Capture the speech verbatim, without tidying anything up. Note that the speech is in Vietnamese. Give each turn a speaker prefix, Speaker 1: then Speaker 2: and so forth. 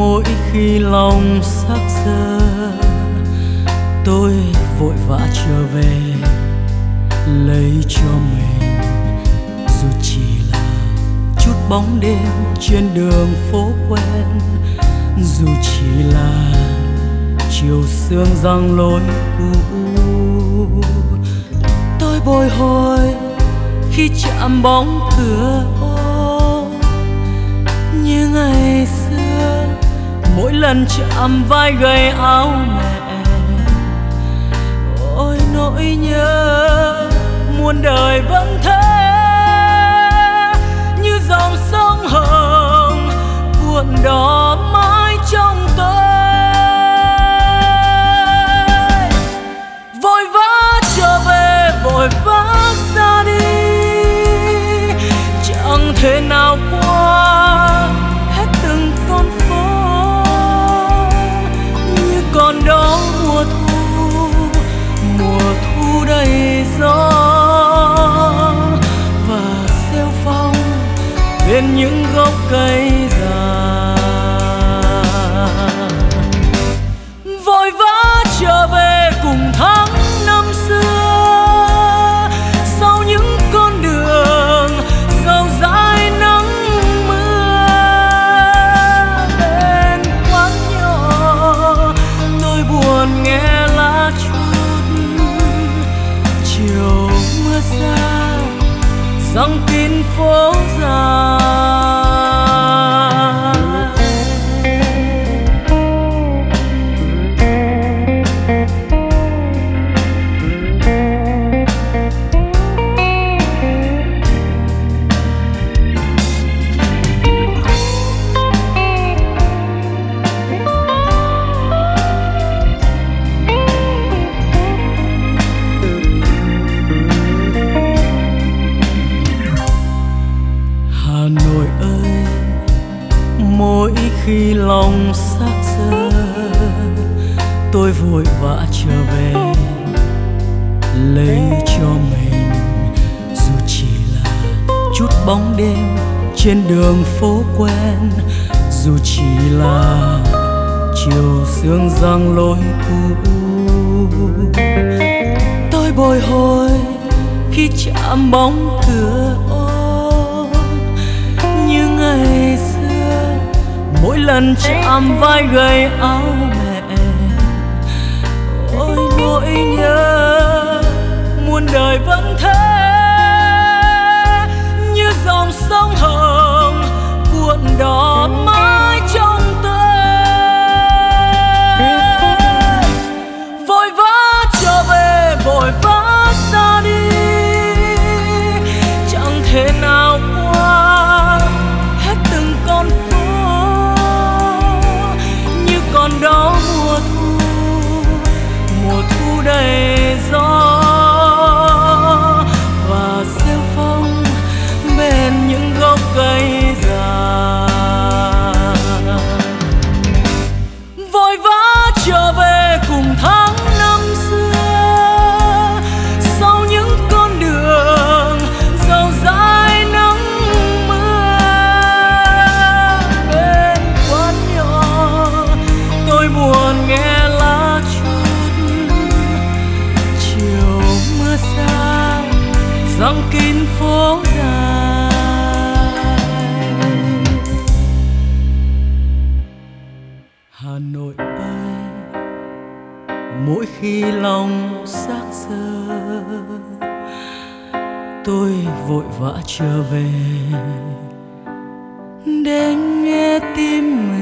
Speaker 1: Mỗi khi lòng xác giờ, tôi vội vã trở về lấy cho mình, dù chỉ là chút bóng đêm trên đường phố quen, dù chỉ là chiều sương giăng lối cũ. Tôi bồi hồi khi chạm bóng cửa ô, như ngày xưa mỗi lần chạm vai gầy áo mẹ. Ôi nỗi nhớ muôn đời vẫn thế, như dòng sông Hồng cuộn đỏ mãi trong tôi. Vội vã trở về, vội vã ra đi, chẳng thể nào qua hết từng con phố. Như còn đó mùa thu, mùa thu đầy gió và rêu phong bên những gốc cây già. Vội vã trở về cùng tháng năm xưa, sau những con đường dầu dãi nắng mưa. Bên quán nhỏ tôi buồn nghe lá trút, chiều mưa xa giăng kín phố dài. Hà Nội ơi, mỗi khi lòng xác giờ, tôi vội vã trở về lấy cho mình, dù chỉ là chút bóng đêm trên đường phố quen, dù chỉ là chiều sương giăng lối cũ. Tôi bồi hồi khi chạm bóng cửa ô, như ngày xưa mỗi lần chạm vai gầy áo mẹ. Ôi nỗi nhớ muôn đời vẫn thế, như dòng sông Hồng cuộn đỏ mãi trong tôi. Vội vã trở về, vội vã ra đi, chẳng thể nào qua hết từng con phố. Như còn đó mùa thu, mùa thu đầy gió và rêu phong bên những gốc cây già. Vội vã trở về cùng tháng năm xưa, sau những con đường dầu dãi nắng mưa. Bên quán nhỏ tôi buồn nghe lá trút, chiều mưa xa giăng kín phố dài. Hà Nội ơi, mỗi khi lòng xác giờ, tôi vội vã trở về để nghe tim